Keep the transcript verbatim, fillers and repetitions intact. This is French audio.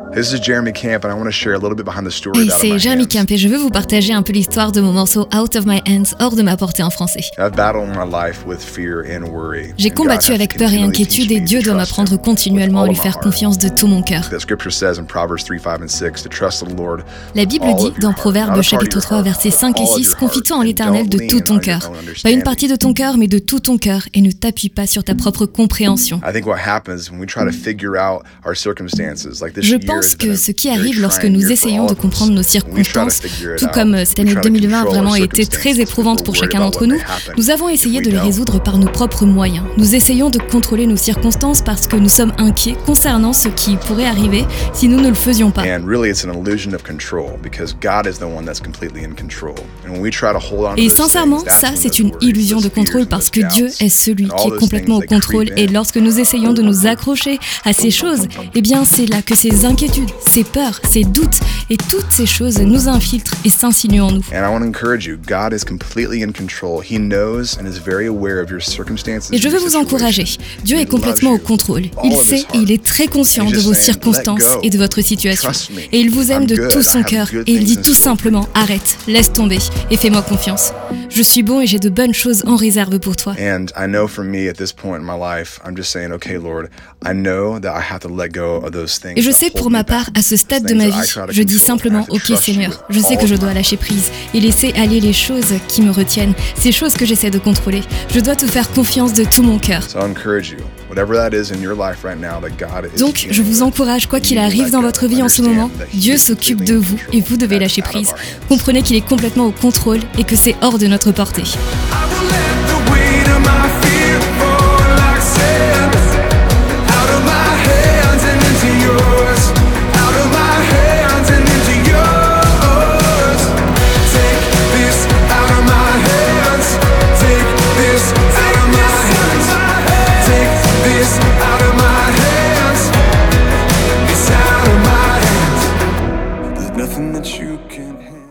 This is Jeremy Camp, and I want to share a little bit behind the story Hey, Out of c'est My Jeremy Hands. Camp et je veux vous partager un peu l'histoire de mon morceau Out of My Hands, hors de ma portée en français. I've battled my life with fear and worry. J'ai and combattu God has avec peur et continually inquiétude teach et me Dieu to doit trust m'apprendre Him continuellement à with lui all faire of my heart. confiance de tout mon cœur. The scripture says in Proverbs three, five, and six to trust the Lord. La Bible all dit of your dans heart, not Proverbes a part chapitre of your trois heart, versets but cinq et all of six, your confie-toi en heart, and l'Éternel don't de tout lean ton on your cœur. own Pas une understanding. partie de ton cœur mais de tout ton cœur et ne t'appuie pas sur ta propre compréhension. I think what happens when we try to figure out our circumstances, like this Je year pense has been que a ce qui very arrive lorsque trying nous year for essayons all de of us. comprendre nos When we try to circonstances, figure it tout out, comme we cette année try to deux mille vingt a control vraiment our été très circumstances éprouvante because pour we're worried chacun about d'entre what nous, may happen nous avons if essayé we de les don't. résoudre par nos propres moyens. Nous essayons de contrôler nos circonstances parce que nous sommes inquiets concernant ce qui pourrait arriver si nous ne le faisions pas. And really it's an illusion of control because God is the one that's completely in control. And when we try to hold on to Et those sincèrement, things, that's ça when c'est those une worries, illusion those de contrôle fears, parce those que Dieu doubts, est celui and all qui est those complètement au things, they contrôle. creep Et in. lorsque nous essayons de nous accrocher à ces choses, eh bien c'est là que ces inquiétudes, ces peurs, ces doutes et toutes ces choses nous infiltrent et s'insinuent en nous. And I want to encourage you, God is completely in control. He knows and is very aware of your circumstances. Et je and veux your vous encourager. situation. Dieu He est complètement au loves you, contrôle. all Il of his sait heart. et il est très conscient And he's de just vos saying, circonstances let go. et de votre situation. Trust me. Et il vous aime I'm de good. tout I son have cœur. good Et il things dit in tout store for simplement, you. arrête, laisse tomber et fais-moi confiance. Je suis bon et j'ai de bonnes choses en réserve pour toi. And I know for me at this point in my life, I'm just saying, okay, Lord, I know that I have to let go of those things. Et je that sais hold pour me ma back, part, à ce those stade de things ma that I vie, try to je dis control. simplement, I have to ok trust you Seigneur, with je sais all que je of dois my lâcher prise et laisser aller les choses qui me retiennent, ces choses que j'essaie de contrôler. Je dois te faire confiance de tout mon cœur. So I encourage you, whatever that is in your life right now, that God is Donc, in je vous it. encourage, quoi qu'il You arrive let dans go. votre vie en ce moment, Understand that He Dieu is s'occupe completely de in vous control. et vous devez That's lâcher out of prise. our hands. Comprenez qu'il est complètement au contrôle et que c'est hors de notre portée. I